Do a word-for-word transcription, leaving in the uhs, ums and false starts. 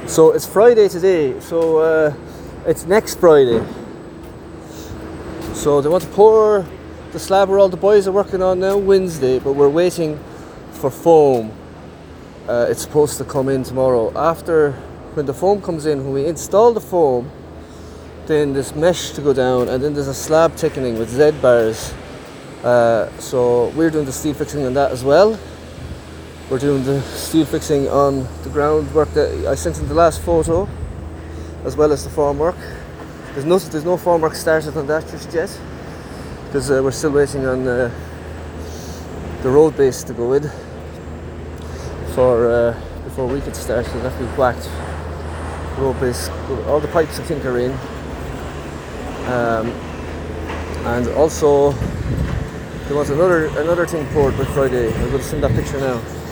So it's Friday today, so uh, it's next Friday. So they want to pour the slab where all the boys are working on now Wednesday, but we're waiting for foam. Uh, it's supposed to come in tomorrow. After, when the foam comes in, when we install the foam, then there's mesh to go down, and then there's a slab thickening with Z bars. Uh, so we're doing the steel fixing on that as well. We're doing the steel fixing on the groundwork that I sent in the last photo, as well as the formwork. There's no, there's no formwork started on that just yet, because uh, we're still waiting on uh, the road base to go in for uh, before we could start. It'll have to be whacked. Road base, all the pipes I think are in, um, and also there was another another thing poured by Friday. I'm going to send that picture now.